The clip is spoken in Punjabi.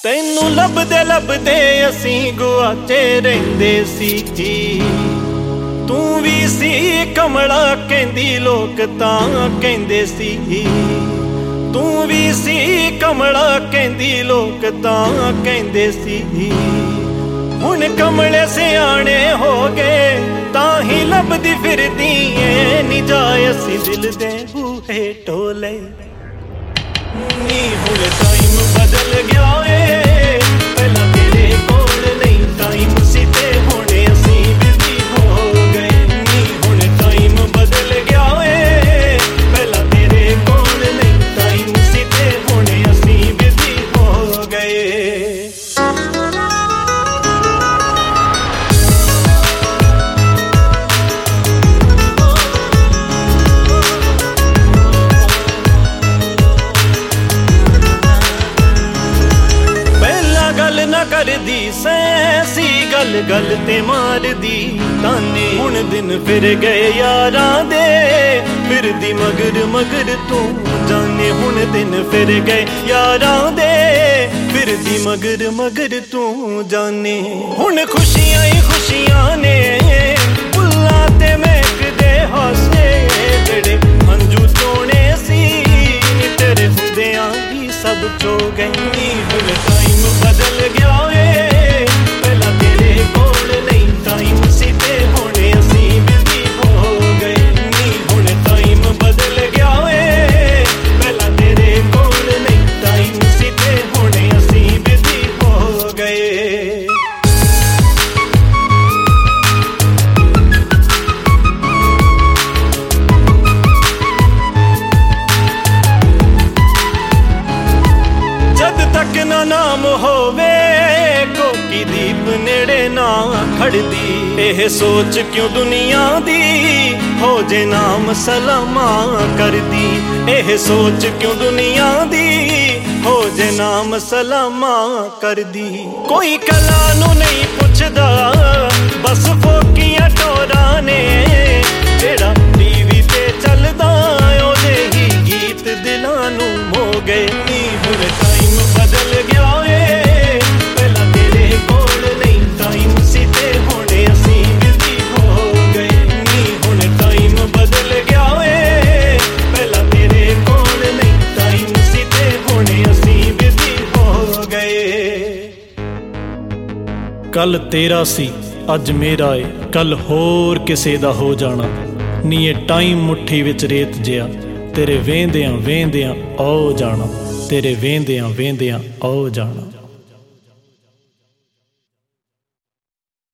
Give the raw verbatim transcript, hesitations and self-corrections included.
ਤੈਨੂੰ ਲੱਭਦੇ ਲੱਭਦੇ ਅਸੀਂ ਗੁਆਚੇ ਰਹਿੰਦੇ ਸੀ ਜੀ। ਤੂੰ ਵੀ ਸੀ ਕਮਲਾ ਕਹਿੰਦੀ ਲੋਕ ਤਾਂ ਕਹਿੰਦੇ ਸੀ। ਤੂੰ ਵੀ ਸੀ ਕਮਲਾ ਕਹਿੰਦੀ ਲੋਕ ਤਾਂ ਕਹਿੰਦੇ ਸੀ। ਹੁਣ ਕਮਲੇ ਸਿਆਣੇ ਹੋ ਗਏ ਤਾਂ ਹੀ ਲੱਭਦੀ ਫਿਰਦੀ ਏ ਨੀ ਜਾਏ ਅਸੀਂ ਦਿਲ ਦੇ ਬੂਹੇ ਟੋਲੇ। ਨੀ ਹੁਣ ਟਾਈਮ ਬਦਲ ਗਿਆ ਏ, ਪਹਿਲਾਂ ਤੇਰੇ ਕੋਲ ਨਹੀਂ ਟਾਈਮ ਸੀ ਤੇ ਹੁਣ ਅਸੀਂ ਬਿਜ਼ੀ ਹੋ ਗਏ। ਨੀ ਹੁਣ ਟਾਈਮ ਬਦਲ ਗਿਆ ਏ, ਪਹਿਲਾਂ ਤੇਰੇ ਕੋਲ ਨਹੀਂ ਟਾਈਮ ਸੀ ਤੇ ਹੁਣ ਅਸੀਂ ਬਿਜ਼ੀ ਹੋ ਗਏ। ਨਾ ਕਰਦੀ ਸੈਂ ਸੀ ਗੱਲ ਗੱਲ ਤੇ ਮਾਰਦੀ ਤਾਨੇ। ਹੁਣ ਦਿਨ ਫਿਰ ਗਏ ਯਾਰਾਂ ਦੇ ਫਿਰਦੀ ਮਗਰ ਮਗਰ ਤੂੰ ਜਾਨੇ। ਹੁਣ ਦਿਨ ਫਿਰ ਗਏ ਯਾਰਾਂ ਦੇ ਫਿਰਦੀ ਮਗਰ ਮਗਰ ਤੂੰ ਜਾਨੇ। ਹੁਣ ਖੁਸ਼ੀਆਂ ਹੀ ਖੁਸ਼ੀਆਂ ਨੇ ਫੁੱਲਾਂ ਤੇ ਮਹਿਕਦੇ ਹਾਸੇ ਜਿਹੜੇ ਹੰਝੂ ਤੋਣੇ ਸੀ ਤੇਰੇ ਹੁੰਦਿਆਂ ਵੀ ਸਭ ਚੋ ਗਏ। ਹੁਣ ਟਾਈਮ ਬਦਲ ਗਿਆ ਏ, ਪਹਿਲਾਂ ਤੇਰੇ ਕੋਲ ਨਹੀਂ ਟਾਈਮ ਸੀ ਤੇ ਹੁਣ ਅਸੀਂ ਬਿਜ਼ੀ ਹੋ ਗਏ। ਨੀ ਹੁਣ ਟਾਈਮ ਬਦਲ ਗਿਆ ਏ, ਪਹਿਲਾਂ ਤੇਰੇ ਕੋਲ ਨਹੀਂ ਟਾਈਮ ਸੀ ਤੇ ਹੁਣ ਅਸੀਂ ਬਿਜ਼ੀ ਹੋ ਗਏ। ਜਦ ਤੱਕ ਨਾ ਨਾਮ ਹੋਵੇ ਕੋਕੀ ਦੀਪ ਨੇੜੇ ਨਾ ਖੜਦੀ। ਇਹ ਸੋਚ ਕਿਉਂ ਦੁਨੀਆ ਦੀ ਹੋ ਜੇ ਨਾਮ ਸਲਾਮਾਂ ਕਰਦੀ। ਇਹ ਸੋਚ ਕਿਉਂ ਦੁਨੀਆ ਦੀ ਹੋ ਜੇ ਨਾਮ ਸਲਾਮਾਂ ਕਰਦੀ। ਕੋਈ ਕਲਾ ਨੂੰ ਨਹੀਂ ਪੁੱਛਦਾ ਬਸ ਫੋਕੀਆਂ ਟੋਰਾਂ ਨੇ। ਜਿਹੜਾ ਟੀਵੀ ਤੇ ਚੱਲਦਾ ਉਹਦੇ ਹੀ ਗੀਤ ਦਿਲਾਂ ਨੂੰ ਮੋ ਗਏ। ਨੀ ਹੁਣ ਟਾਈਮ ਬਦਲ ਗਿਆ ਏ, ਪਹਿਲਾਂ ਤੇਰੇ ਕੋਲ ਨਹੀਂ ਟਾਈਮ ਸੀ ਤੇ ਹੁਣ ਅਸੀਂ ਬਿਜ਼ੀ ਹੋ ਗਏ। ਨੀ ਹੁਣ ਟਾਈਮ ਬਦਲ ਗਿਆ ਏ, ਪਹਿਲਾਂ ਤੇਰੇ ਕੋਲ ਨਹੀਂ ਟਾਈਮ ਸੀ ਤੇ ਹੁਣ ਅਸੀਂ ਬਿਜ਼ੀ ਹੋ ਗਏ। ਕੱਲ ਤੇਰਾ ਸੀ ਅੱਜ ਮੇਰਾ ਏ, ਕੱਲ ਹੋਰ ਕਿਸੇ ਦਾ ਹੋ ਜਾਣਾ। ਨੀ ਇਹ ਟਾਈਮ ਮੁੱਠੀ ਵਿੱਚ ਰੇਤ ਜਿਹਾ ਤੇਰੇ ਵੇਂਦਿਆਂ ਵੇਂਦਿਆਂ ਆਉ ਜਾਣਾ। ਤੇਰੇ ਵੇਂਦਿਆਂ ਵੇਂਦਿਆਂ ਆਉ ਜਾਣਾ।